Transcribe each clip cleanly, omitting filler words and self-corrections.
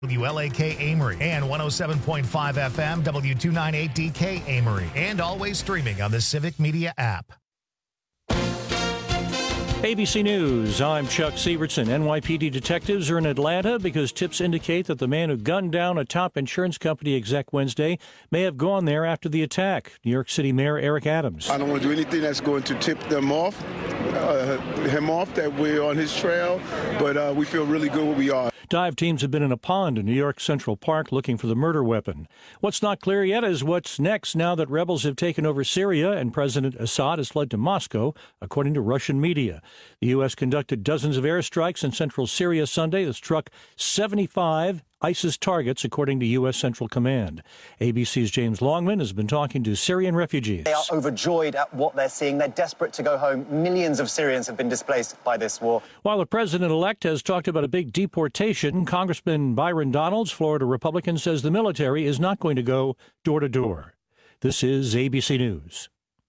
WLAK Amory and 107.5 FM W298DK Amory, and always streaming on the Civic Media app. ABC News, I'm Chuck Sievertson. NYPD detectives are in Atlanta because tips indicate that the man who gunned down a top insurance company exec Wednesday may have gone there after the attack. New York City Mayor Eric Adams. I don't want to do anything that's going to tip him off that we're on his trail, but we feel really good where we are. Dive teams have been in a pond in New York Central Park looking for the murder weapon. What's not clear yet is what's next now that rebels have taken over Syria and President Assad has fled to Moscow, according to Russian media. The U.S. conducted dozens of airstrikes in central Syria Sunday that struck 75 ISIS targets, according to U.S. Central Command. ABC's James Longman has been talking to Syrian refugees. They are overjoyed at what they're seeing. They're desperate to go home. Millions of Syrians have been displaced by this war. While the president-elect has talked about a big deportation, Congressman Byron Donalds, Florida Republican, says the military is not going to go door to door. This is ABC News.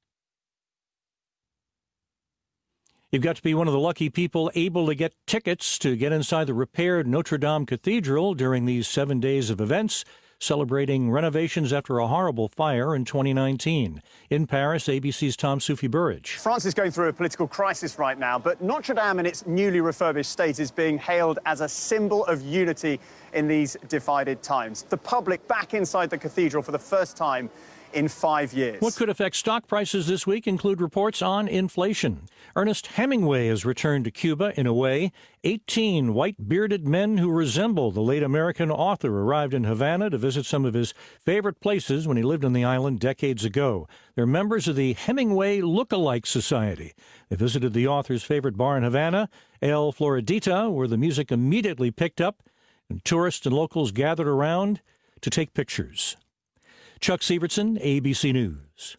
You've got to be one of the lucky people able to get tickets to get inside the repaired Notre Dame Cathedral during these 7 days of events, celebrating renovations after a horrible fire in 2019. In Paris, ABC's Tom Soufi-Burridge. France is going through a political crisis right now, but Notre Dame in its newly refurbished state is being hailed as a symbol of unity in these divided times. The public back inside the cathedral for the first time in 5 years. What could affect stock prices this week include reports on inflation. Ernest Hemingway has returned to Cuba in a way. 18 white-bearded men who resemble the late American author arrived in Havana to visit some of his favorite places when he lived on the island decades ago. They're members of the Hemingway Look-alike Society. They visited the author's favorite bar in Havana, El Floridita, where the music immediately picked up, and tourists and locals gathered around to take pictures. Chuck Sievertson, ABC News.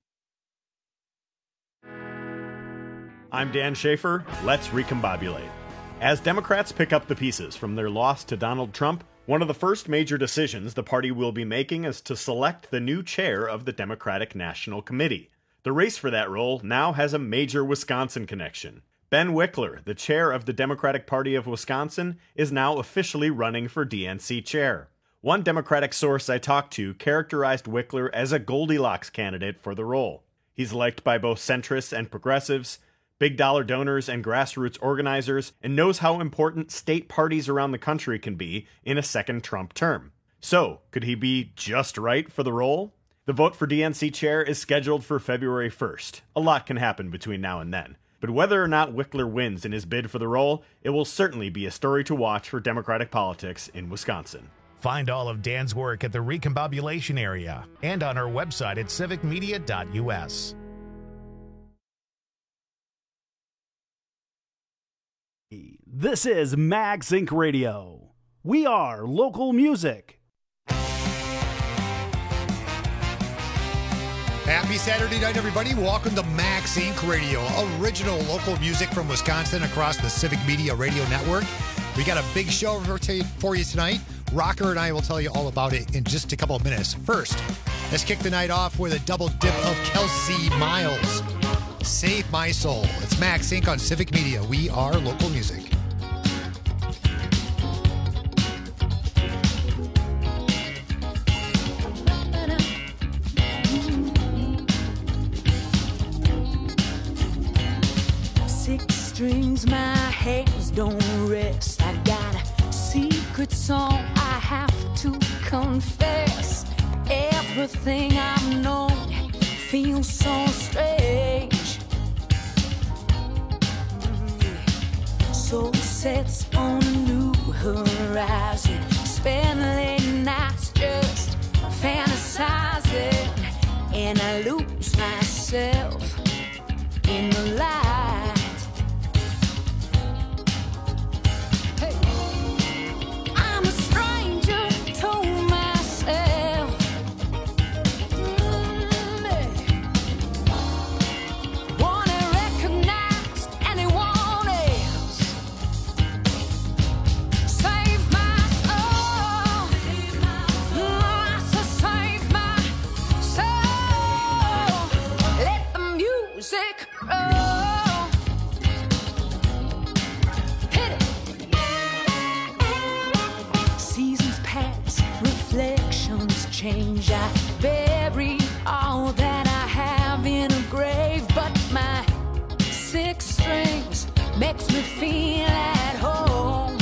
I'm Dan Schaefer. Let's recombobulate. As Democrats pick up the pieces from their loss to Donald Trump, one of the first major decisions the party will be making is to select the new chair of the Democratic National Committee. The race for that role now has a major Wisconsin connection. Ben Wickler, the chair of the Democratic Party of Wisconsin, is now officially running for DNC chair. One Democratic source I talked to characterized Wickler as a Goldilocks candidate for the role. He's liked by both centrists and progressives, big-dollar donors and grassroots organizers, and knows how important state parties around the country can be in a second Trump term. So, could he be just right for the role? The vote for DNC chair is scheduled for February 1st. A lot can happen between now and then. But whether or not Wickler wins in his bid for the role, it will certainly be a story to watch for Democratic politics in Wisconsin. Find all of Dan's work at the Recombobulation area and on our website at civicmedia.us. This is Mag Sync Radio. We are local music. Happy Saturday night, everybody. Welcome to Mag Sync Radio, original local music from Wisconsin across the Civic Media Radio Network. We got a big show for you tonight. Rocker and I will tell you all about it in just a couple of minutes. First, let's kick the night off with a double dip of Kelsey Miles. Save My Soul. It's Mag Sync on Civic Media. We are local music. Six strings, my hands don't rest. I got a secret song I have to confess. Everything I've known feels so strange. Soul sets on a new horizon. Spend late nights just fantasizing, and I lose myself in the light. Hey. I'm a stranger to myself. Wanna recognize anyone else. Save my soul. I said save my soul. Let the music roll. change. I bury all that I have in a grave, but my 6 strings makes me feel at home.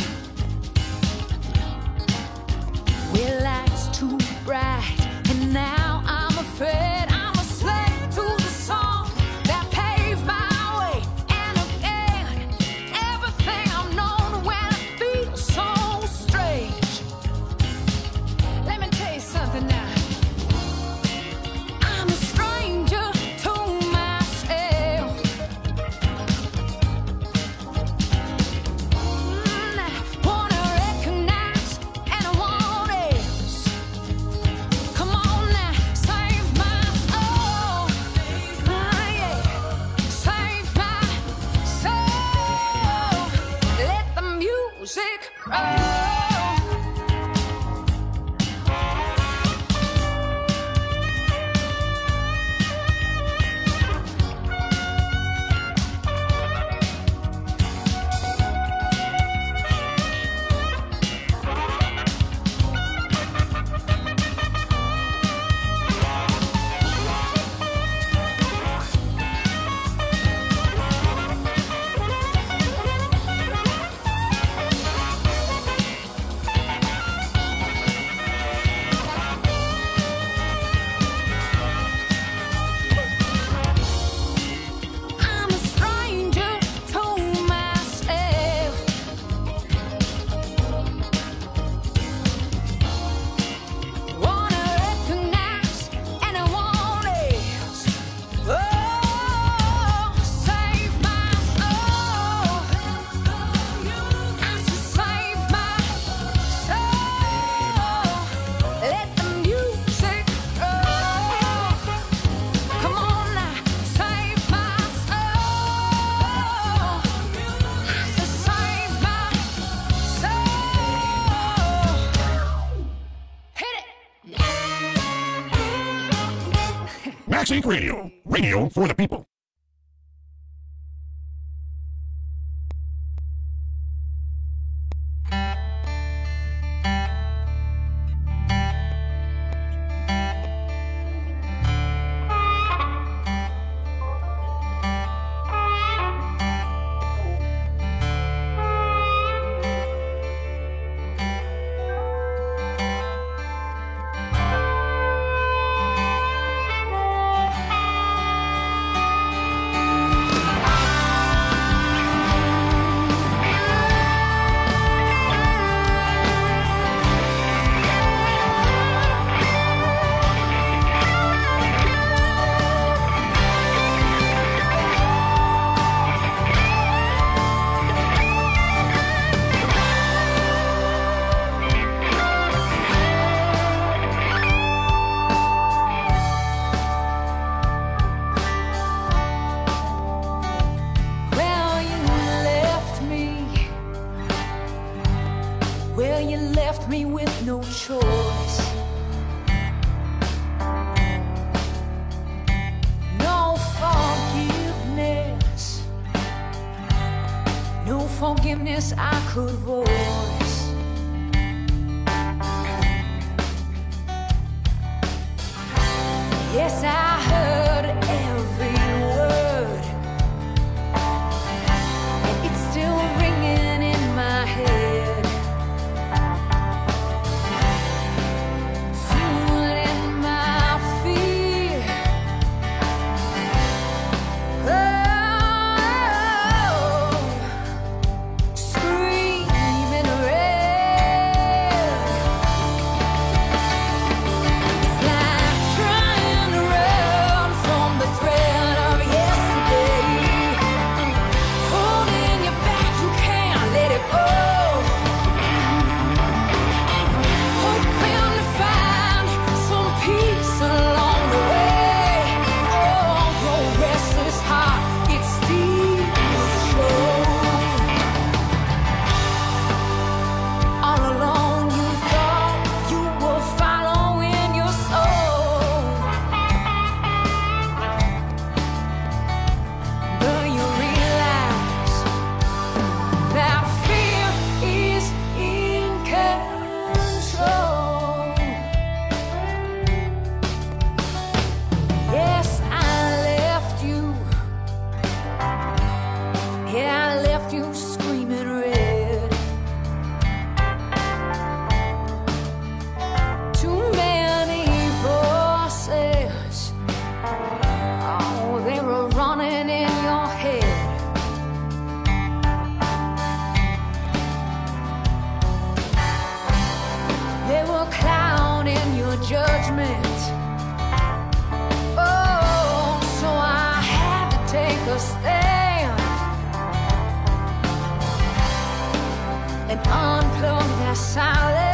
Well, light's too bright, and now I'm afraid I'm a slave to the song that paved my way. And again, everything I've known when it feels so strange. Let me tell you something now. I'm a stranger to myself. I wanna recognize and I want else. Come on now, save my soul. Yeah. Save my soul. Let the music roll. I'm a stranger to myself. Wanna recognize and I want else. Oh, save my soul. I said save my soul. Let the music roll. Come on now, save my soul. I said save my soul. Hit it. Max Inc. Radio. Radio for the people. Well, you left me with no choice. No forgiveness. No forgiveness I could voice. Yes, I heard every word, and it's still ringing in my head. Fueling my fear. Oh, screaming red. It's like trying to run judgment. Oh, so I had to take a stand and unplug that silence.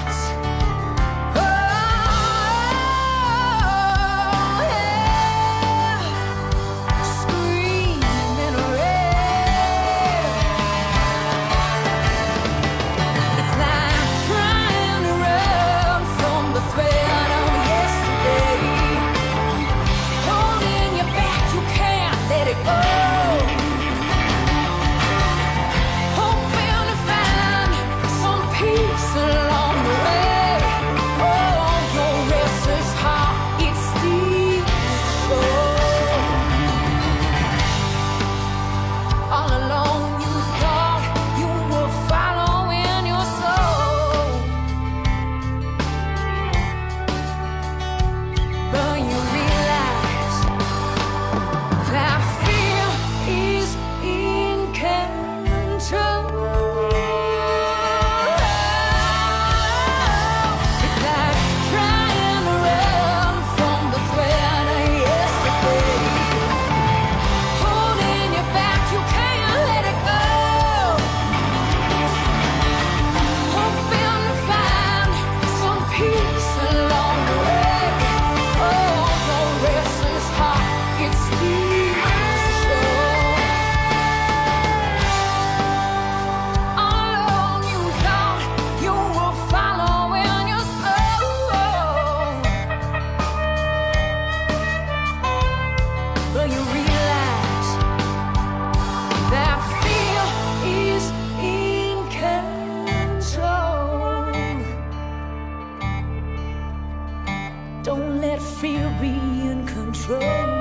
Don't let fear be in control.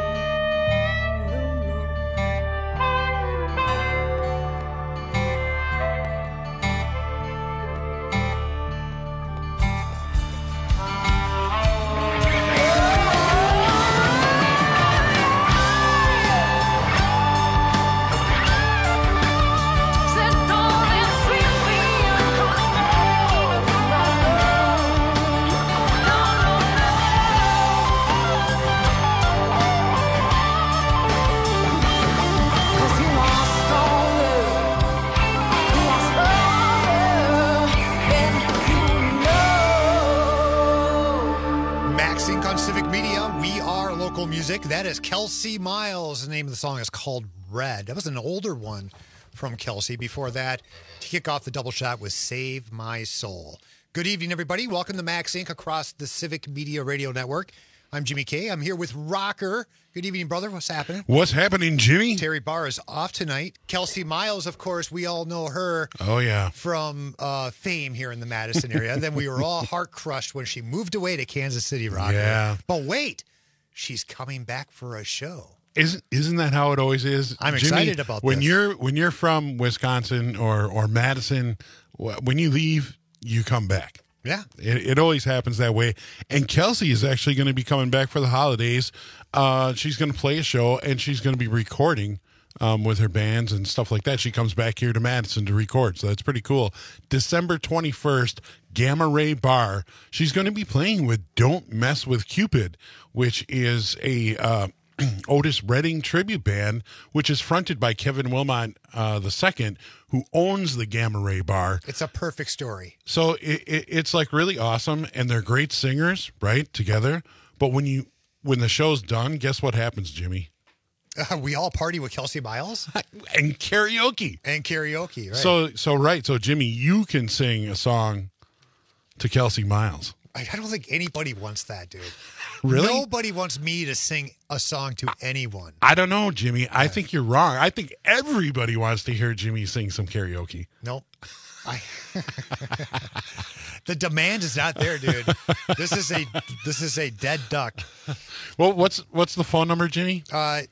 Music. That is Kelsey Miles. The name of the song is called Red. That was an older one from Kelsey. Before that, to kick off the double shot was Save My Soul. Good evening, everybody. Welcome to Max Inc. across the Civic Media Radio Network. I'm Jimmy K. I'm here with Rocker. Good evening, brother. What's happening? What's happening, Jimmy? Terry Barr is off tonight. Kelsey Miles, of course, we all know her. Oh, yeah. From fame here in the Madison area. Then we were all heart crushed when she moved away to Kansas City, Rocker. Yeah. But wait. She's coming back for a show. Isn't that how it always is? I'm Jimmy, excited about when this. When you're from Wisconsin or Madison, when you leave, you come back. Yeah. It always happens that way. And Kelsey is actually going to be coming back for the holidays. She's going to play a show, and she's going to be recording with her bands and stuff like that. She comes back here to Madison to record, so that's pretty cool. December 21st, Gamma Ray Bar. She's going to be playing with Don't Mess with Cupid, which is a Otis Redding tribute band, which is fronted by Kevin Wilmot II, who owns the Gamma Ray Bar. It's a perfect story. So it's like really awesome, and they're great singers, right, together. But when the show's done, guess what happens, Jimmy? We all party with Kelsey Miles and karaoke, right? So Jimmy, you can sing a song to Kelsey Miles. I don't think anybody wants that, dude. Really? Nobody wants me to sing a song to anyone. I don't know, Jimmy. I think you're wrong. I think everybody wants to hear Jimmy sing some karaoke. Nope. The demand is not there, dude. This is a dead duck. Well, what's the phone number, Jimmy?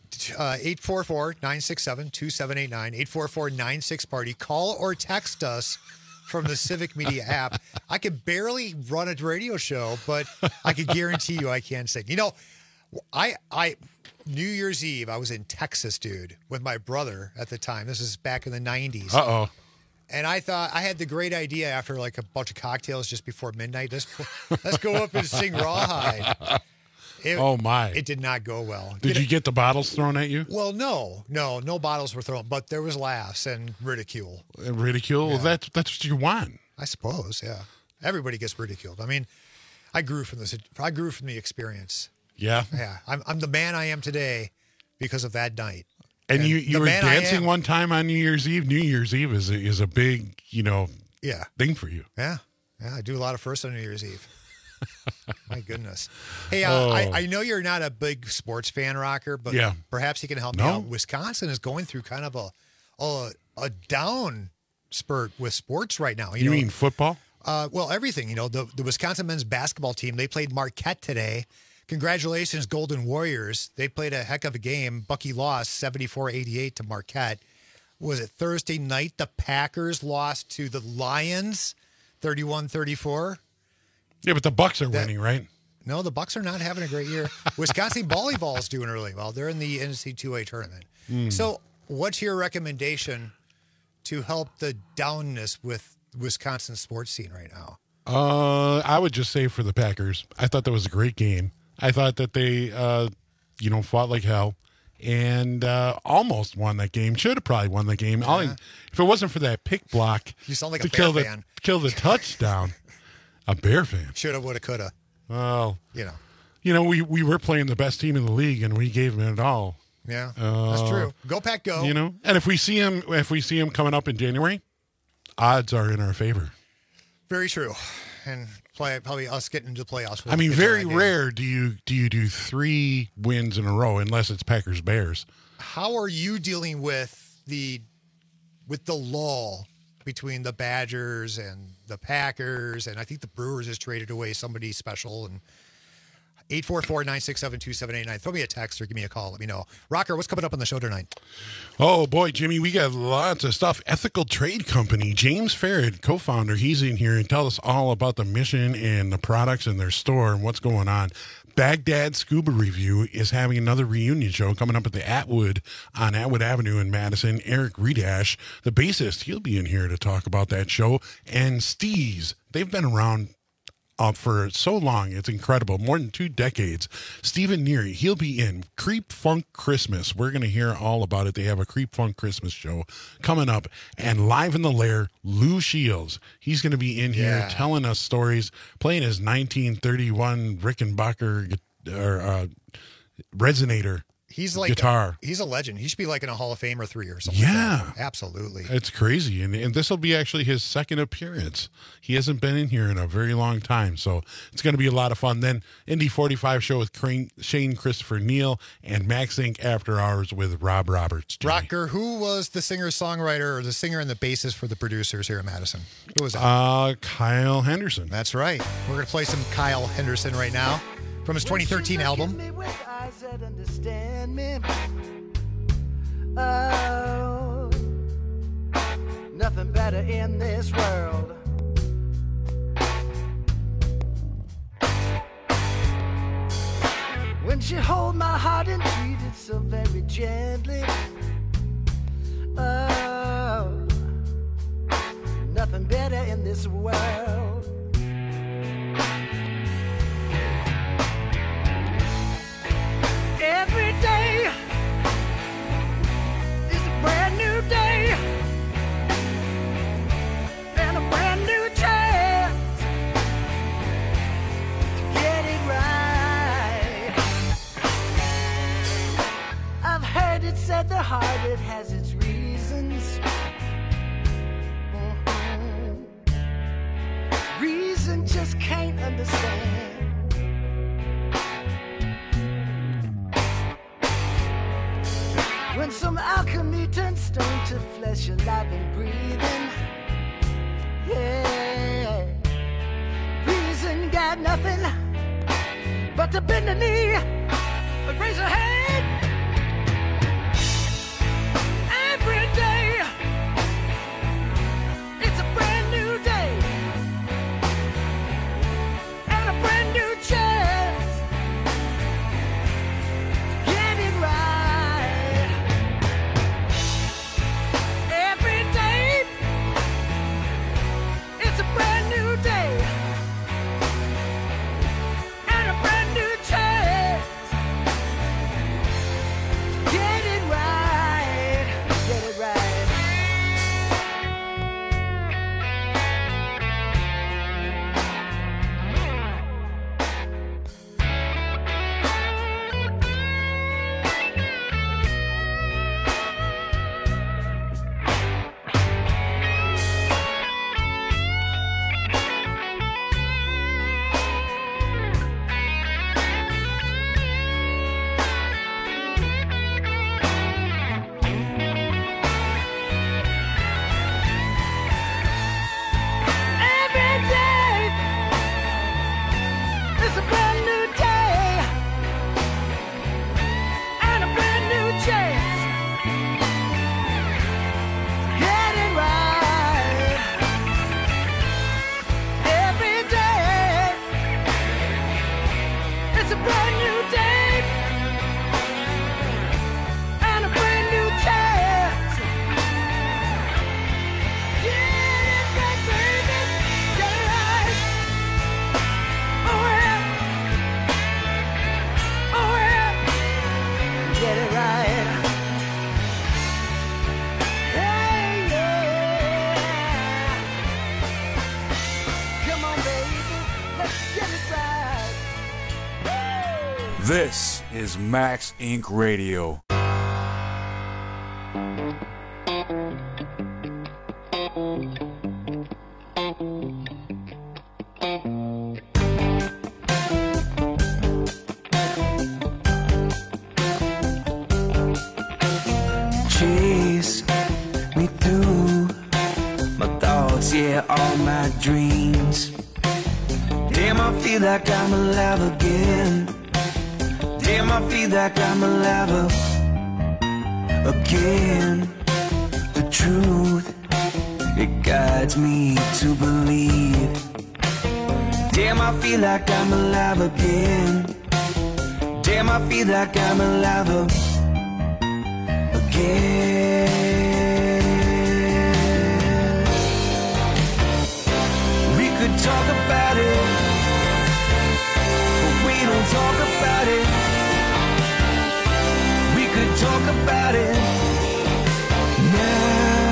844-967-2789. 844-96-PARTY. Call or text us from the Civic Media app. I could barely run a radio show, but I could guarantee you I can sing. You know, I New Year's Eve, I was in Texas, dude, with my brother at the time. This is back in the 90s. Uh-oh. And I thought I had the great idea after like a bunch of cocktails just before midnight. Let's go up and sing Rawhide. It did not go well. Did you get the bottles thrown at you? Well, no bottles were thrown, but there was laughs and ridicule. Ridicule? Yeah. Well, that's what you want. I suppose, yeah. Everybody gets ridiculed. I mean, I grew from the experience. Yeah. Yeah. I'm the man I am today because of that night. And you were dancing one time on New Year's Eve. New Year's Eve is a big, thing for you. Yeah. Yeah, I do a lot of firsts on New Year's Eve. My goodness. Hey, I know you're not a big sports fan, Rocker, but perhaps you can help me out. Wisconsin is going through kind of a down spurt with sports right now. You mean football? Well, everything. The Wisconsin men's basketball team, they played Marquette today. Congratulations, Golden Warriors. They played a heck of a game. Bucky lost 74-88 to Marquette. Was it Thursday night? The Packers lost to the Lions 31-34. Yeah, but the Bucks are winning, right? No, the Bucks are not having a great year. Wisconsin volleyball is doing really well. They're in the NCAA tournament. So what's your recommendation to help the downness with Wisconsin sports scene right now? I would just say for the Packers. I thought that was a great game. I thought that they, fought like hell and almost won that game. Should have probably won that game. Yeah. If it wasn't for that pick block, you sound like a Bear fan. Kill the touchdown. A Bear fan. Shoulda, woulda, coulda. Well, we were playing the best team in the league, and we gave them it all. Yeah, that's true. Go Pack, go. And if we see him coming up in January, odds are in our favor. Very true. And probably us getting into the playoffs. I mean, very rare do you do 3 wins in a row unless it's Packers Bears. How are you dealing with the lull between the Badgers and the Packers? And I think the Brewers has traded away somebody special. And 844-967-2789. Throw me a text or give me a call. Let me know. Rocker, what's coming up on the show tonight? Oh, boy, Jimmy, we got lots of stuff. Ethical Trade Company, James Farrad, co-founder, he's in here and tell us all about the mission and the products in their store and what's going on. Baghdad Scuba Review is having another reunion show coming up at the Atwood on Atwood Avenue in Madison. Eric Redash, the bassist, he'll be in here to talk about that show. And Steez, they've been around for so long, it's incredible, more than 2 decades. Stephen Neary, he'll be in Creep Funk Christmas. We're going to hear all about it. They have a Creep Funk Christmas show coming up. And live in the lair, Lou Shields. He's going to be in here telling us stories, playing his 1931 Rickenbacker resonator. He's like guitar. He's a legend. He should be like in a Hall of Fame or 3 or something. Yeah. Like that. Absolutely. It's crazy. And this will be actually his second appearance. He hasn't been in here in a very long time. So it's going to be a lot of fun. Then Indy 45 show with Shane Christopher Neal and Max Inc. After Hours with Rob Roberts. Jimmy. Rocker, who was the singer-songwriter or the singer and the bassist for the producers here in Madison? Who was that? Kyle Henderson. That's right. We're going to play some Kyle Henderson right now from his 2013 album. That understand me. Oh, nothing better in this world. When she hold my heart and treat it so very gently. Oh, nothing better in this world. Every day is a brand new day and a brand new chance to get it right. I've heard it said the heart, it has its reasons. Reason just can't understand. When some alchemy turns stone to flesh, alive and breathing. Yeah, reason got nothing but to bend the knee, but raise a hand. Every day, it's a brand new day and a brand new chance to get it right. Every day This is Max Inc. Radio. Chase me through my thoughts, yeah, all my dreams. Damn, I feel like I'm alive again. Damn, I feel like I'm alive again. The truth, it guides me to believe. Damn, I feel like I'm alive again. Damn, I feel like I'm alive again. We could talk about it, but we don't talk about it. We could talk about it now.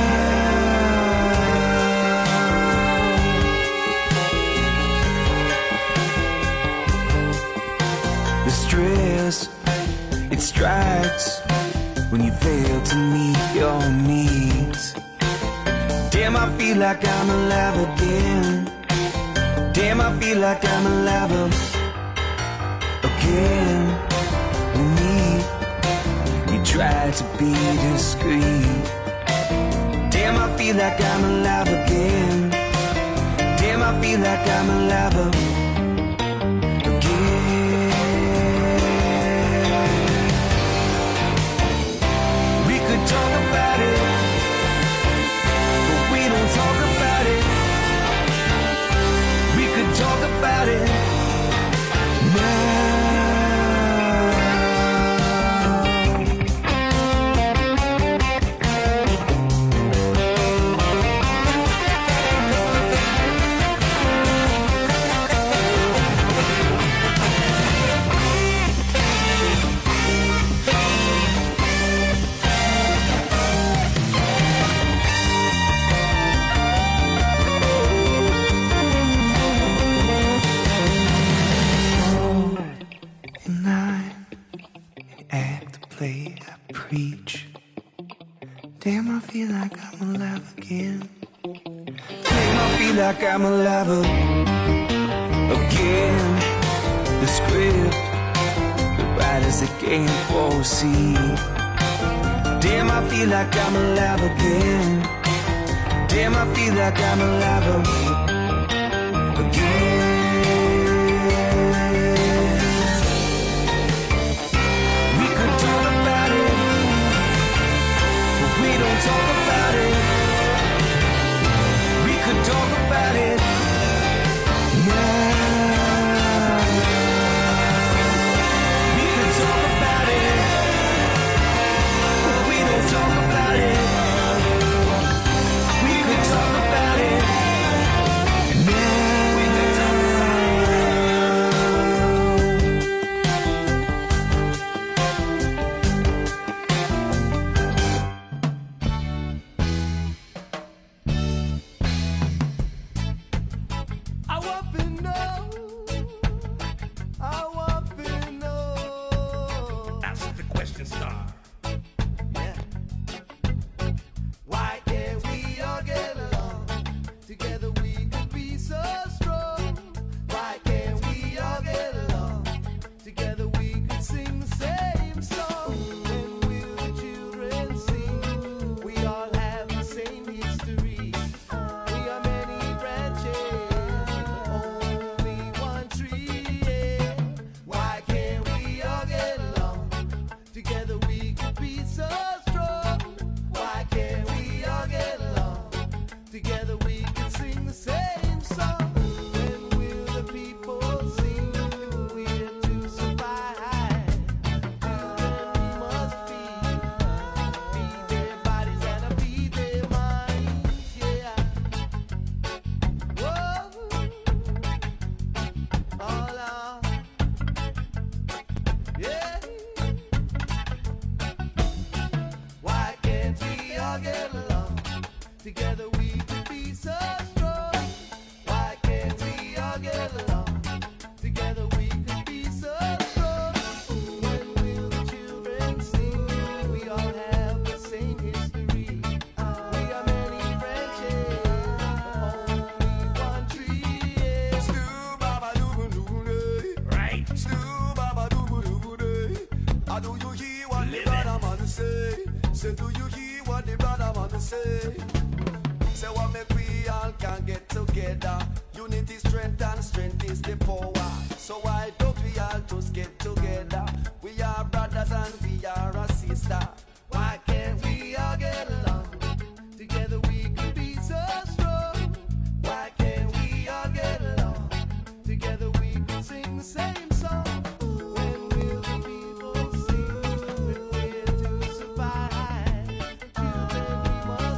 The stress, it strikes when you fail to meet your needs. Damn, I feel like I'm alive again. Damn, I feel like I'm alive again. You try to be discreet. Damn, I feel like I'm alive again. Damn, I feel like I'm alive again. We could talk about it, but we don't talk about it. We could talk about it now. Damn, I feel like I'm alive again. Damn, I feel like I'm alive again. The script, the writers that can't foresee. Damn, I feel like I'm alive again. Damn, I feel like I'm alive again. We could talk about it, we don't talk about it. We could talk about it now. We could talk about it, but we don't talk about it. We could talk about it now. We could talk wanna say. Say what make we all can get together. Unity, strength, and strength is the power. So why don't we all just get together? We are brothers and we are a sister. Why can't we all get along? Together we can be so strong. Why can't we all get along? Together we can sing the same song. When will the people sing? We're here to survive. Children we must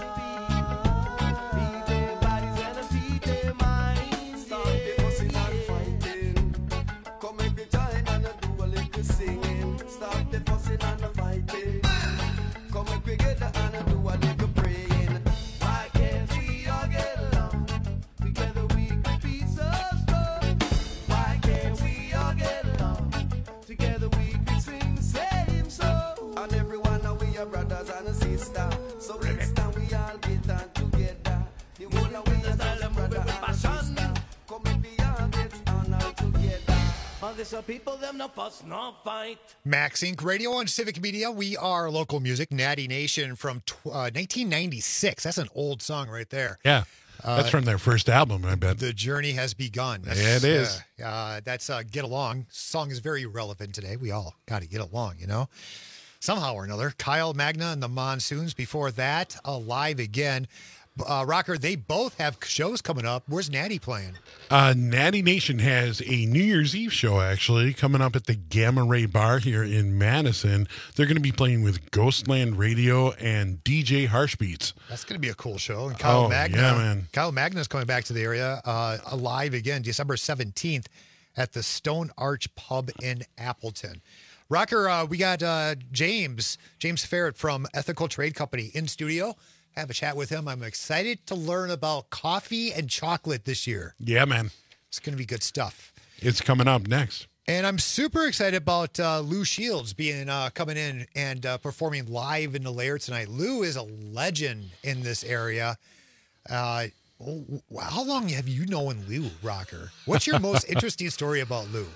feed their bodies and feed their minds. Stop the fussing and fighting. Come make me join and do a little singing. Stop the fussing and the fighting. Come make we get the and do a little praying. Why can't we all get along? Together we could be so strong. Why can't we all get along? Together we could sing the same song. And everyone now we are brothers and sisters. So next time we all get on together. The whole of we are brother and sister. Come make we all get on all together. All these people them no fuss, no fight. Max Inc. Radio on Civic Media. We are local music. Natty Nation from 1996. That's an old song right there. Yeah. That's from their first album, I bet. The journey has begun. Yeah, it is. That's Get Along. Song is very relevant today. We all got to get along, you know, somehow or another. Kyle Magna and the Monsoons. Before that, Alive Again. Rocker, they both have shows coming up. Where's Natty playing? Natty Nation has a New Year's Eve show, actually, coming up at the Gamma Ray Bar here in Madison. They're going to be playing with Ghostland Radio and DJ Harshbeats. That's going to be a cool show. And Kyle Magna. Yeah, man. Kyle Magna's coming back to the area. Alive Again, December 17th at the Stone Arch Pub in Appleton. Rocker, we got James Ferret from Ethical Trade Company in studio. Have a chat with him. I'm excited to learn about coffee and chocolate this year. Yeah, man. It's going to be good stuff. It's coming up next. And I'm super excited about Lou Shields being coming in and performing live in the Lair tonight. Lou is a legend in this area. How long have you known Lou, Rocker? What's your most interesting story about Lou?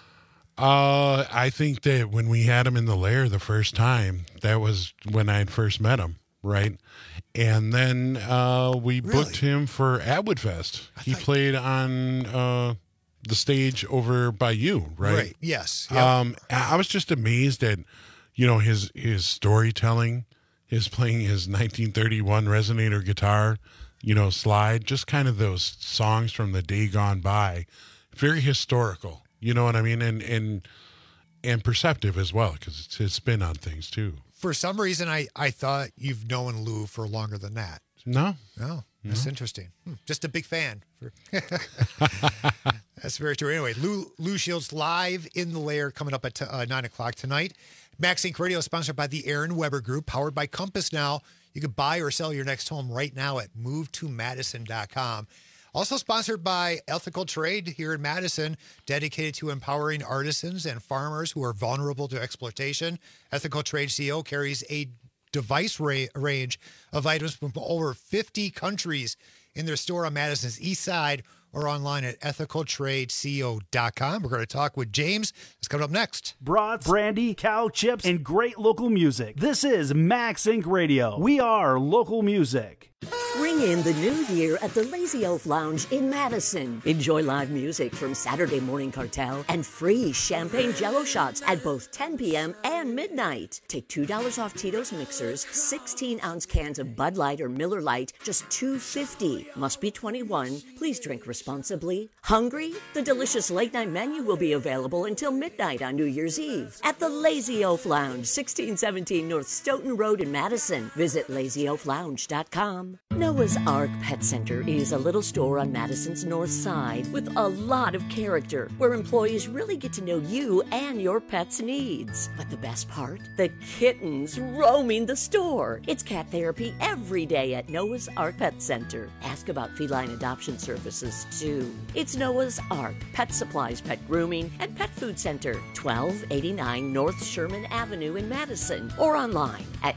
I think that when we had him in the Lair the first time, that was when I had first met him, right? And then we booked him for Atwood Fest. He played on the stage over by you, right? Right. Yes. Yep. I was just amazed at, you know, his storytelling, his playing his 1931 resonator guitar, you know, slide, just kind of those songs from the day gone by. Very historical, you know what I mean, and perceptive as well, because it's his spin on things too. For some reason, I thought you've known Lou for longer than that. No. That's interesting. Just a big fan. That's very true. Anyway, Lou Shields live in the Lair coming up at 9 o'clock tonight. Max Inc. Radio is sponsored by the Aaron Weber Group, powered by Compass Now. You can buy or sell your next home right now at movetomadison.com. Also sponsored by Ethical Trade here in Madison, dedicated to empowering artisans and farmers who are vulnerable to exploitation. Ethical Trade CO carries a device range of items from over 50 countries in their store on Madison's east side or online at ethicaltradeco.com. We're going to talk with James. It's coming up next. Brats, brandy, cow chips, and great local music. This is Max Inc. Radio. We are local music. Ring in the new year at the Lazy Elf Lounge in Madison. Enjoy live music from Saturday Morning Cartel and free champagne jello shots at both 10 p.m. and midnight. Take $2 off Tito's mixers, 16-ounce cans of Bud Light or Miller Lite, just $2.50. Must be 21. Please drink responsibly. Hungry? The delicious late-night menu will be available until midnight on New Year's Eve at the Lazy Elf Lounge, 1617 North Stoughton Road in Madison. Visit LazyElfLounge.com. Noah's Ark Pet Center is a little store on Madison's north side with a lot of character, where employees really get to know you and your pet's needs. But the best part? The kittens roaming the store. It's cat therapy every day at Noah's Ark Pet Center. Ask about feline adoption services, too. It's Noah's Ark Pet Supplies, Pet Grooming, and Pet Food Center, 1289 North Sherman Avenue in Madison, or online at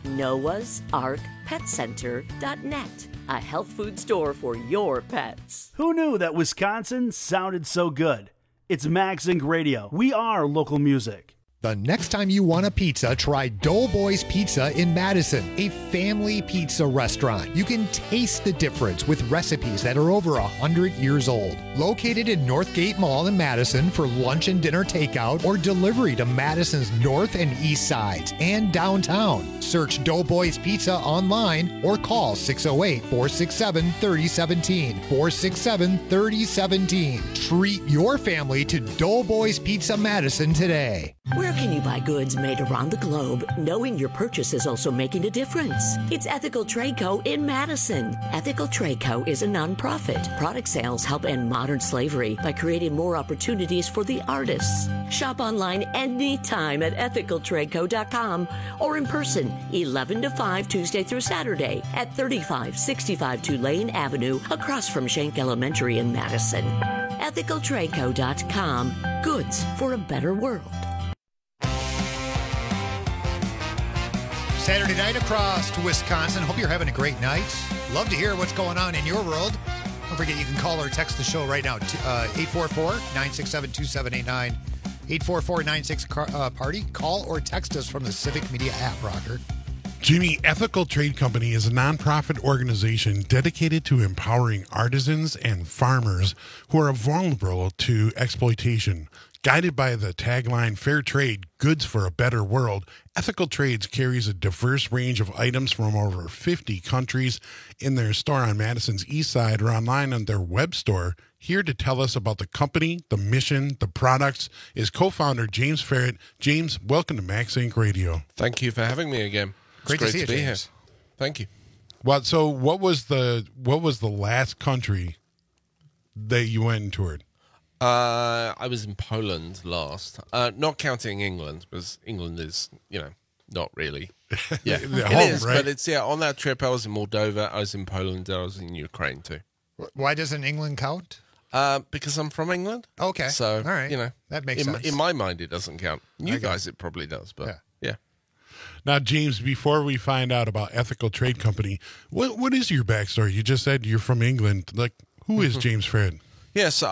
noahsarkpetcenter.net. A health food store for your pets. Who knew that Wisconsin sounded so good? It's Max Inc. Radio. We are local music. The next time you want a pizza, try Doughboys Pizza in Madison, a family pizza restaurant. You can taste the difference with recipes that are over 100 years old. Located in Northgate Mall in Madison for lunch and dinner takeout or delivery to Madison's north and east sides and downtown. Search Doughboys Pizza online or call 608-467-3017. 467-3017. Treat your family to Doughboys Pizza Madison today. Where can you buy goods made around the globe, knowing your purchase is also making a difference? It's Ethical Trade Co. in Madison. Ethical Trade Co. is a nonprofit. Product sales help end modern slavery by creating more opportunities for the artists. Shop online anytime at ethicaltradeco.com or in person 11 to 5 Tuesday through Saturday at 3565 Tulane Avenue across from Schenck Elementary in Madison. ethicaltradeco.com. Goods for a better world. Saturday night across Wisconsin. Hope you're having a great night. Love to hear what's going on in your world. Don't forget you can call or text the show right now. 844-967-2789. 844-96-PARTY. Call or text us from the Civic Media app, Rocker. Jimmy, Ethical Trade Company is a nonprofit organization dedicated to empowering artisans and farmers who are vulnerable to exploitation. Guided by the tagline, Fair Trade, Goods for a Better World, Ethical Trades carries a diverse range of items from over 50 countries in their store on Madison's east side or online on their web store. Here to tell us about the company, the mission, the products is co-founder James Ferret. James, welcome to Max Inc. Radio. Thank you for having me again. Great to see you, James. Here. Thank you. Well, so what was the last country that you went and toured? I was in Poland last, not counting England, because England is, not really. Yeah, it is, right? But it's, on that trip I was in Moldova, I was in Poland, I was in Ukraine too. Why doesn't England count? Because I'm from England. Okay. So, all right. That makes sense. In my mind, it doesn't count. You guys, it probably does, but yeah. Now, James, before we find out about Ethical Trade Company, what is your backstory? You just said you're from England. Like, who is James Ferret? Yeah, so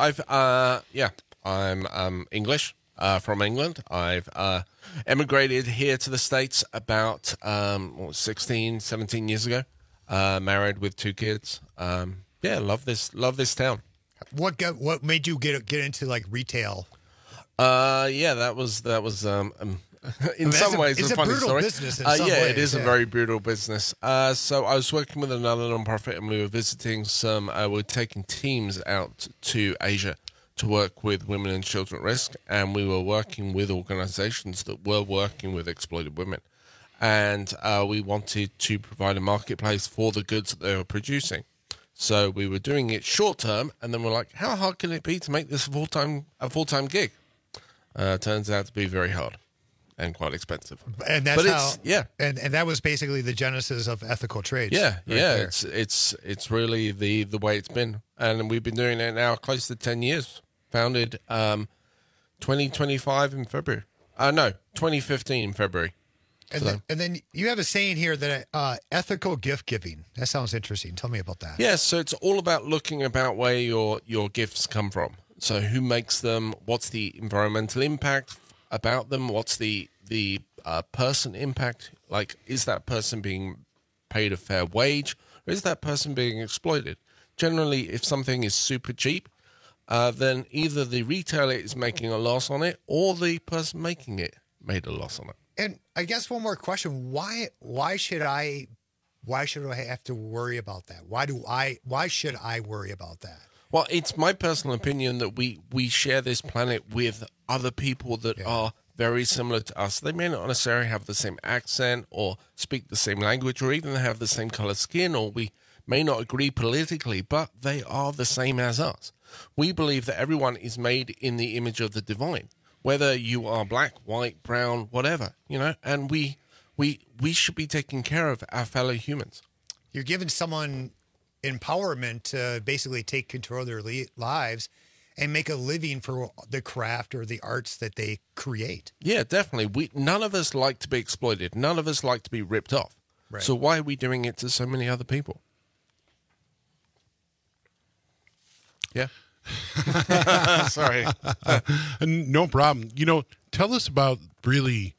I'm English, from England. I've emigrated here to the States about 16, 17 years ago. Married with 2 kids. Love this town. What made you get into like retail? That was in some ways it's a funny brutal story. Business in some ways, it is a very brutal business. So I was working with another nonprofit, and we were visiting we're taking teams out to Asia to work with women and children at risk, and we were working with organizations that were working with exploited women, and we wanted to provide a marketplace for the goods that they were producing. So we were doing it short term, and then we're like, how hard can it be to make this a full-time gig? Turns out to be very hard. And quite expensive, and that's and that was basically the genesis of Ethical Trades. It's really the way it's been, and we've been doing it now close to 10 years. Founded 2025 in February. 2015 in February. And then you have a saying here that ethical gift giving. That sounds interesting. Tell me about that. Yeah, so it's all about looking about where your gifts come from. So who makes them? What's the environmental impact about them? What's the person impact? Like, is that person being paid a fair wage, or is that person being exploited? Generally, if something is super cheap, then either the retailer is making a loss on it, or the person making it made a loss on it. And I guess one more question: Why should I have to worry about that? Why should I worry about that? Well, it's my personal opinion that we share this planet with other people that are very similar to us. They may not necessarily have the same accent or speak the same language or even have the same color skin, or we may not agree politically, but they are the same as us. We believe that everyone is made in the image of the divine, whether you are black, white, brown, whatever, and we should be taking care of our fellow humans. You're giving someone empowerment to basically take control of their lives and make a living for the craft or the arts that they create. Yeah, definitely. None of us like to be exploited. None of us like to be ripped off. Right. So why are we doing it to so many other people? Yeah. Sorry. No problem. Tell us about really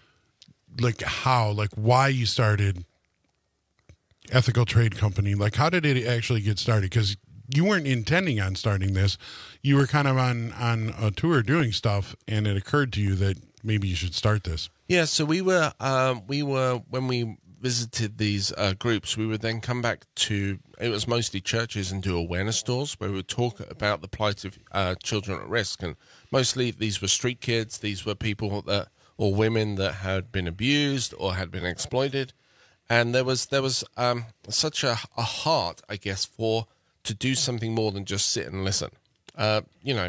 why you started Ethical Trade Company. Like, how did it actually get started? Because you weren't intending on starting this. You were kind of on a tour doing stuff, and it occurred to you that maybe you should start this. Yeah, so we were when we visited these groups, we would then come back to, it was mostly churches, and do awareness tours where we would talk about the plight of children at risk. And mostly these were street kids. These were people that, or women that had been abused or had been exploited. And there was such a heart, I guess, to do something more than just sit and listen. I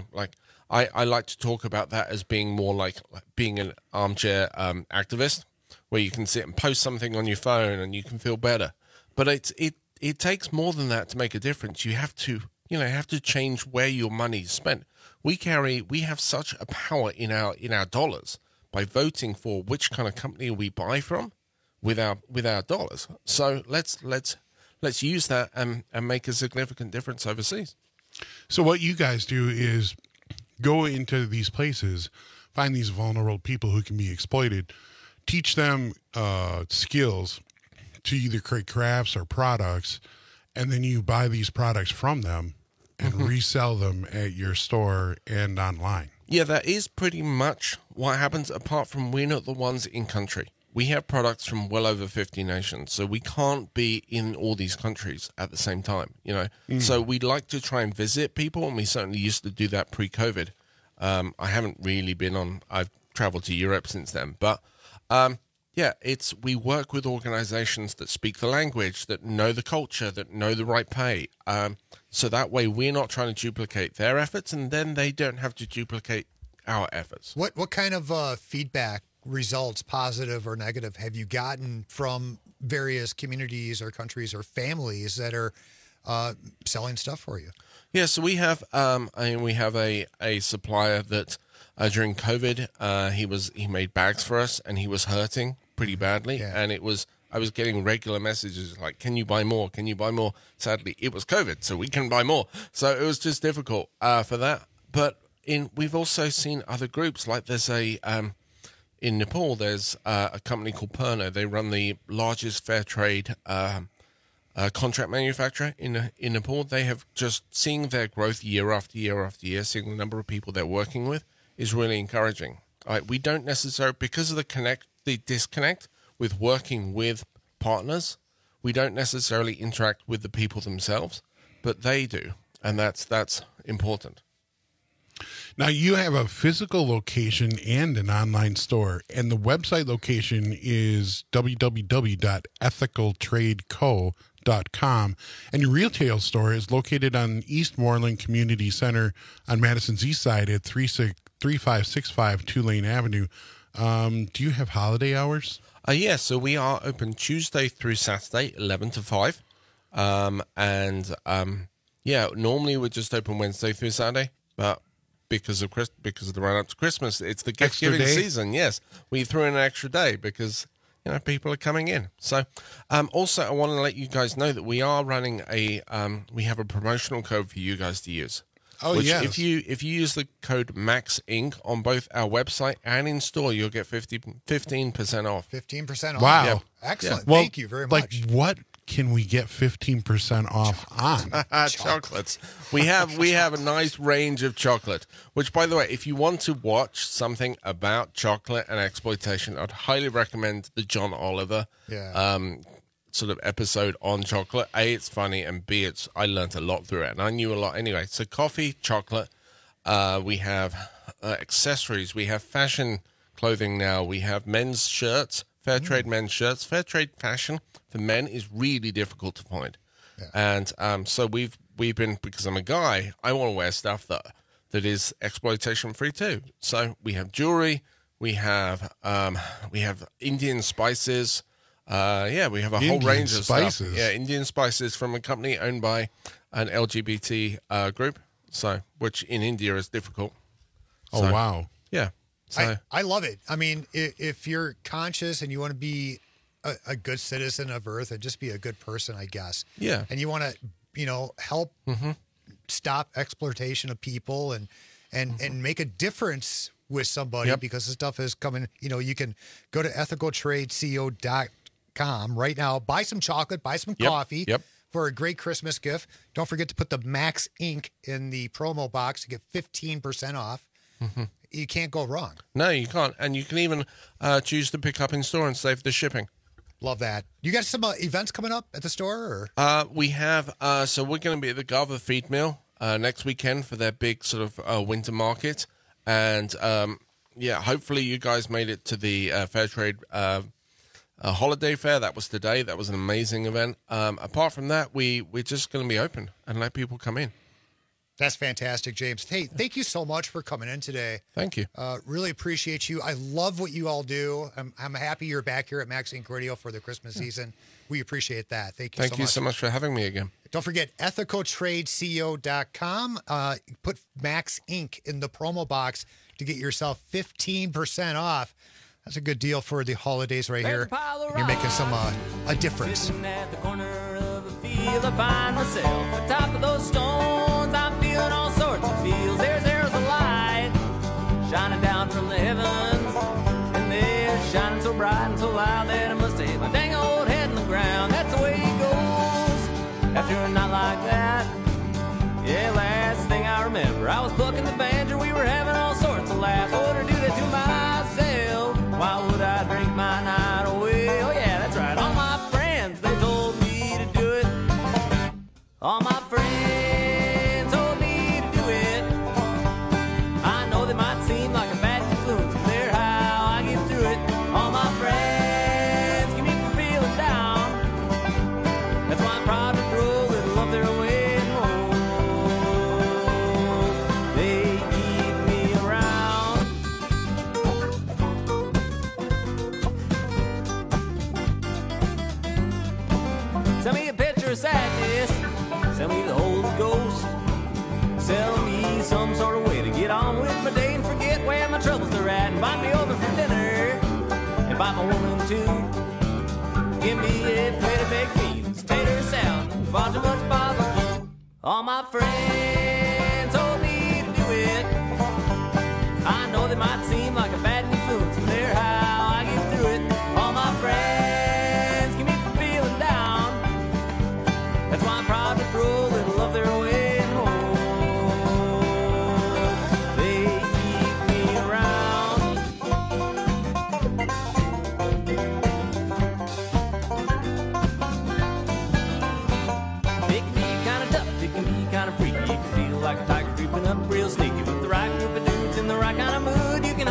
like to talk about that as being more like being an armchair activist, where you can sit and post something on your phone and you can feel better. But it takes more than that to make a difference. You have to change where your money is spent. We have such a power in our dollars by voting for which kind of company we buy from with our dollars. So let's use that and make a significant difference overseas. So what you guys do is go into these places, find these vulnerable people who can be exploited, teach them skills to either create crafts or products, and then you buy these products from them and resell them at your store and online. Yeah, that is pretty much what happens, apart from we're not the ones in country. We have products from well over 50 nations, so we can't be in all these countries at the same time, So we'd like to try and visit people, and we certainly used to do that pre-COVID. I haven't really I've traveled to Europe since then, but we work with organizations that speak the language, that know the culture, that know the right pay. So that way we're not trying to duplicate their efforts, and then they don't have to duplicate our efforts. What kind of feedback, results, positive or negative, have you gotten from various communities or countries or families that are selling stuff for you? Yeah, so we have a supplier that during COVID he made bags for us, and he was hurting pretty badly, and I was getting regular messages like, "Can you buy more? Can you buy more?" Sadly, it was COVID, so we couldn't buy more, so it was just difficult for that. But we've also seen other groups, like there's in Nepal, there's a company called Purna. They run the largest fair trade contract manufacturer in Nepal. They have just seeing their growth year after year after year, seeing the number of people they're working with is really encouraging. We don't necessarily, because of the disconnect with working with partners, we don't necessarily interact with the people themselves, but they do, and that's important. Now, you have a physical location and an online store, and the website location is www.ethicaltradeco.com, and your retail store is located on Eastmoreland Community Center on Madison's east side at 3565 Tulane Avenue. Do you have holiday hours? Yeah, so we are open Tuesday through Saturday, 11 to 5. Normally we're just open Wednesday through Saturday, but because of the run up to Christmas, it's the gift giving season. Yes, we threw in an extra day because people are coming in. So, also I want to let you guys know that we are running we have a promotional code for you guys to use. Oh, yes. If you use the code MAXINC on both our website and in store, you'll get 15% off. 15% off. Wow, yep. Excellent. Yeah. Well, thank you very much. Like, what can we get 15% off on? Chocolates. We have a nice range of chocolate, which, by the way, if you want to watch something about chocolate and exploitation, I'd highly recommend the John Oliver sort of episode on chocolate. A, it's funny, and B, I learned a lot through it, and I knew a lot anyway. So coffee, chocolate, we have accessories, we have fashion clothing now, we have men's shirts, fair trade men's shirts. Fair trade fashion for men is really difficult to find. Yeah. And so we've been, because I'm a guy, I want to wear stuff that is exploitation free too. So we have jewelry, we have Indian spices. We have a whole range of spices. Stuff. Yeah, Indian spices from a company owned by an LGBT group. So, which in India is difficult. Oh, so, wow. Yeah. So I love it. I mean, if you're conscious and you want to be a good citizen of Earth and just be a good person, I guess. Yeah. And you want to, help stop exploitation of people and and make a difference with somebody because the stuff is coming. You can go to ethicaltradeco.com right now, buy some chocolate, buy some coffee for a great Christmas gift. Don't forget to put the Max Inc. in the promo box to get 15% off. Mm-hmm. You can't go wrong. No, you can't. And you can even choose to pick up in store and save the shipping. Love that. You got some events coming up at the store? Or? We have. So we're going to be at the Garver Feed Mill next weekend for their big sort of winter market. And, hopefully you guys made it to the Fair Trade holiday fair. That was today. That was an amazing event. Apart from that, we're just going to be open and let people come in. That's fantastic, James. Hey, thank you so much for coming in today. Thank you. Really appreciate you. I love what you all do. I'm happy you're back here at Max Inc. Radio for the Christmas season. We appreciate that. Thank you so much. Thank you so much for having me again. Don't forget, ethicaltradeco.com. Put Max Inc. in the promo box to get yourself 15% off. That's a good deal for the holidays right here. You're making some a difference. Sitting at the corner of a field, I find myself on top of those stones. I'm feeling all sorts of feels. There's a light shining down from the heavens, and they're shining so bright and so loud that I must have hit my dang old head in the ground. That's the way it goes after a night like that. Yeah, last thing I remember, I was plucking the banjo. We were having all sorts of laughs. I wouldn't do that to myself. Why would I drink my night away? Oh yeah, that's right. All my friends, they told me to do it. All my friends told me to do it. I know they might seem like a bad influence, but they're how I get through it. All my friends keep me from feeling down. That's why I'm proud to throw a little love their way. They keep me around. Send me a picture of sadness. Send me the Holy Ghost. Sell me some sort of way to get on with my day and forget where my troubles are at. Invite me over for dinner. Invite my woman too. Give me a plate of baked beans, tater salad, and far too much barbecue. All my friends told me to do it. I know they might seem like a bad influence, but they're how I get through it. All my friends keep me from feeling down. That's why I'm proud to throw a little of their way home. They keep me around. It can be kind of tough, it can be kind of freaky. It can feel like a tiger creeping up real sneaky. With the right group of dudes in the right kind of mood, you can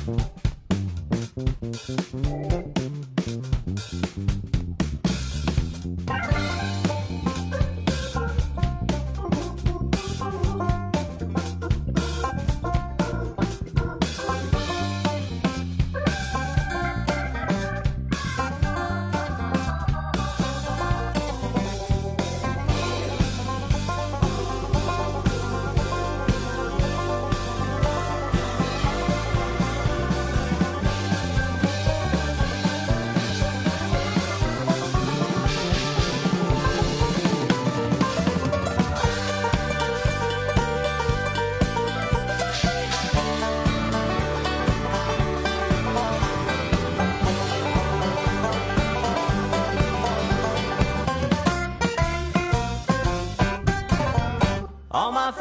All my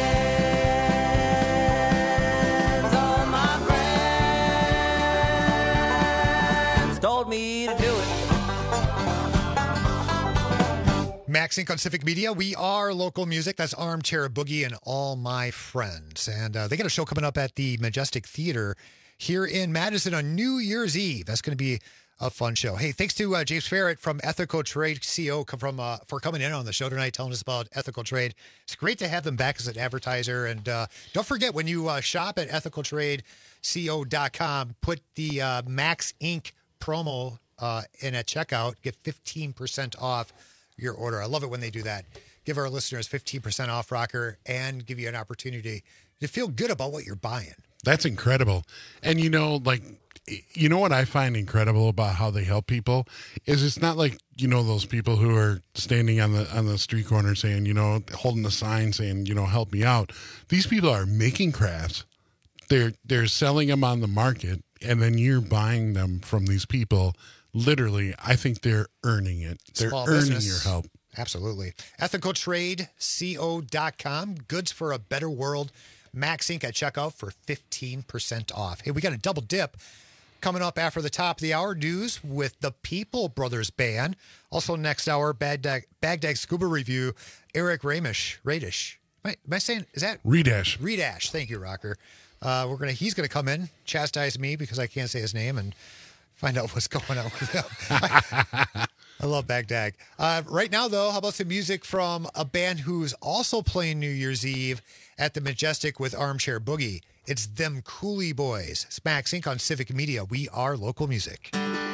friends told me to do it. Max Inc. on Civic Media. We are local music. That's Armchair Boogie and All My Friends. And they got a show coming up at the Majestic Theater here in Madison on New Year's Eve. That's going to be a fun show. Hey, thanks to James Ferret from Ethical Trade CO for coming in on the show tonight, telling us about Ethical Trade. It's great to have them back as an advertiser. And don't forget, when you shop at ethicaltradeco.com, put the Max Inc. promo in at checkout, get 15% off your order. I love it when they do that. Give our listeners 15% off, Rocker, and give you an opportunity to feel good about what you're buying. That's incredible. And you know what I find incredible about how they help people is it's not like, those people who are standing on the street corner saying, holding the sign saying, help me out. These people are making crafts. They're selling them on the market, and then you're buying them from these people. Literally, I think they're earning it. They're earning your help. Absolutely. EthicalTradeCO.com. Goods for a better world. Max Inc. at checkout for 15% off. Hey, we got a double dip coming up after the top of the hour. News with the People Brothers Band. Also next hour, Baghdad Scuba Review. Eric Radish. Am I saying, is that? Redash. Thank you, Rocker. He's gonna come in, chastise me because I can't say his name, and find out what's going on with him. I love Baghdad. Right now, though, how about some music from a band who's also playing New Year's Eve at the Majestic with Armchair Boogie? It's them Cooley Boys. It's Max Inc. on Civic Media. We are local music.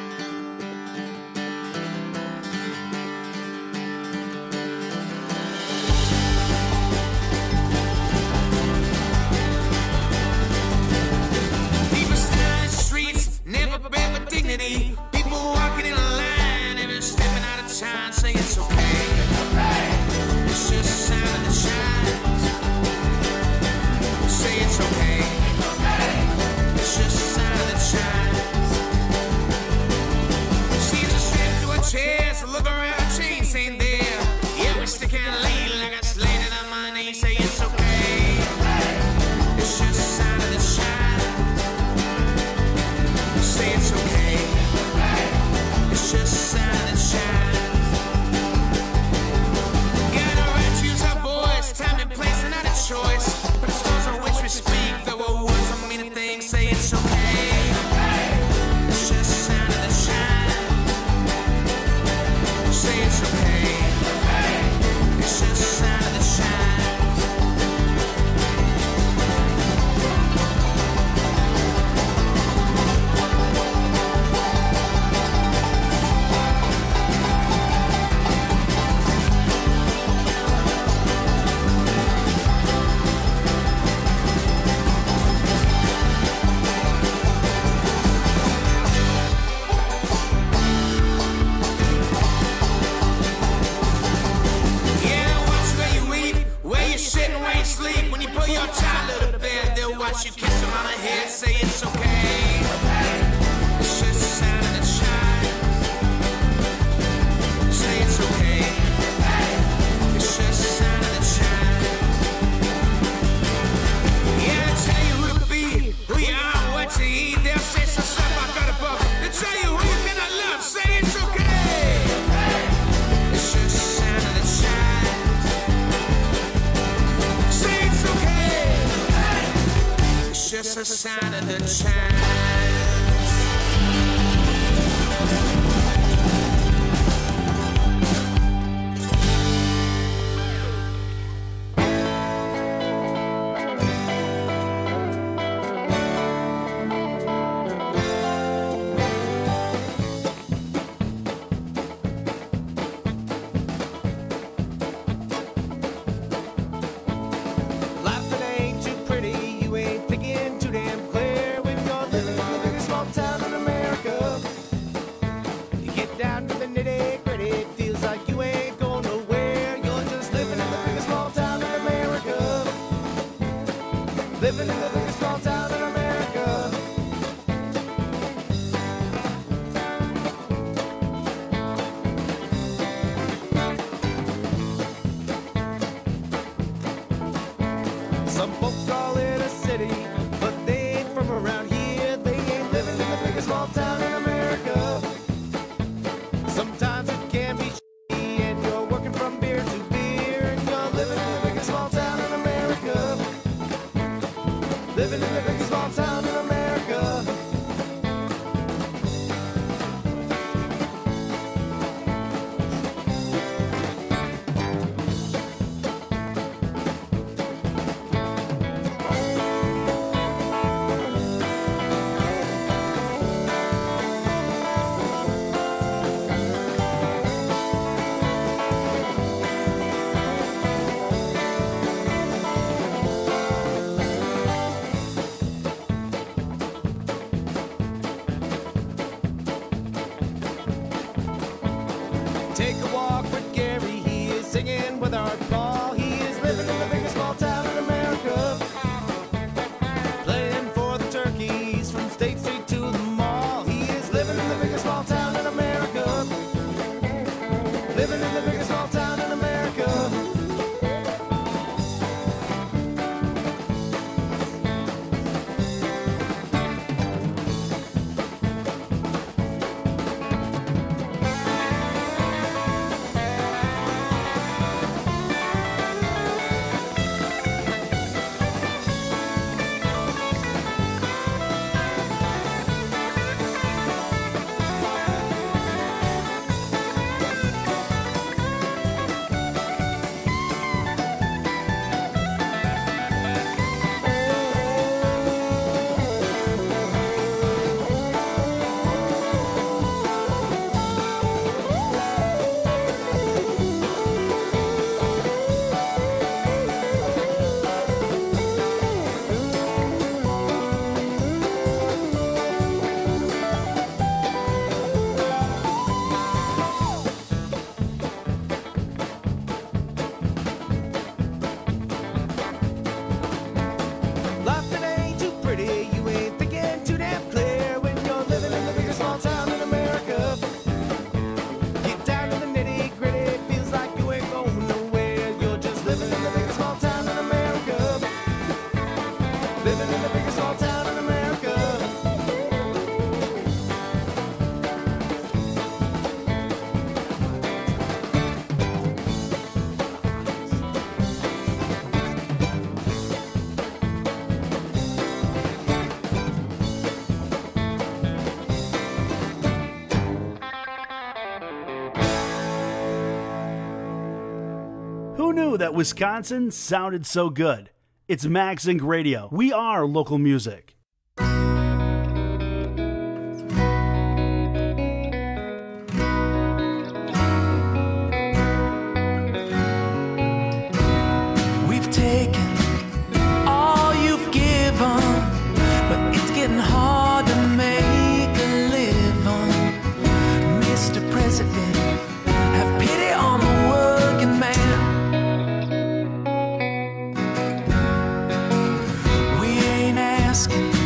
People standing in the streets, never been with dignity. People walking in a line, never stepping out of time, saying it's okay. It's just a sign of the shines. Say it's okay. It's just a sign of the shines. sign of the times. Living in the biggest small town in America. Some folks call it a city, but they ain't from around here. They ain't living in the biggest small town in America. Sometimes it can be shitty, and you're working from beer to beer, and you're living in the biggest small town in America. Living in the biggest small town in America. Take a walk with Gary, he is singing with Art Ball. He is living in the biggest small town in America. Playing for the Turkeys from State Street to the mall. He is living in the biggest small town in America. Living in the biggest small town in America. Life that ain't too pretty, you ain't thinking too damn clear when you're living in the biggest small town in America. Get down to the nitty gritty, feels like you ain't going nowhere. You're just living in the biggest small town in America. Living in the biggest small town in America. Who knew that Wisconsin sounded so good? It's Max Inc. Radio. We are local music. We've taken all you've given, but it's getting hard to make a living. Mr. President, have pity on the working man. We ain't asking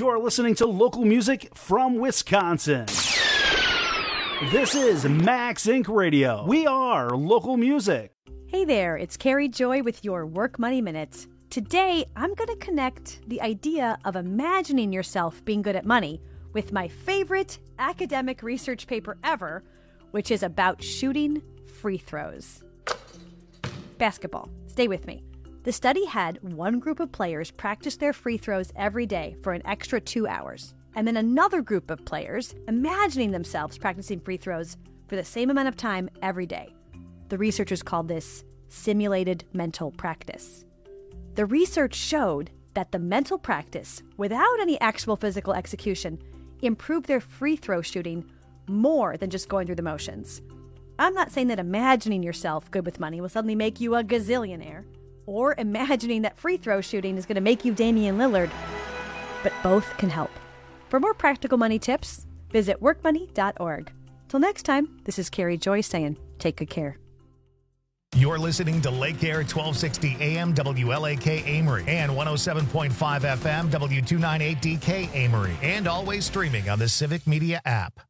You're listening to local music from Wisconsin. This is Max Inc. Radio. We are local music. Hey there, it's Carrie Joy with your Work Money Minute. Today, I'm going to connect the idea of imagining yourself being good at money with my favorite academic research paper ever, which is about shooting free throws. Basketball. Stay with me. The study had one group of players practice their free throws every day for an extra 2 hours, and then another group of players imagining themselves practicing free throws for the same amount of time every day. The researchers called this simulated mental practice. The research showed that the mental practice, without any actual physical execution, improved their free throw shooting more than just going through the motions. I'm not saying that imagining yourself good with money will suddenly make you a gazillionaire, or imagining that free throw shooting is going to make you Damian Lillard, but both can help. For more practical money tips, visit workmoney.org. Till next time, this is Carrie Joy saying, take good care. You're listening to Lake Air 1260 AM WLAK Amory and 107.5 FM W298DK Amory, and always streaming on the Civic Media app.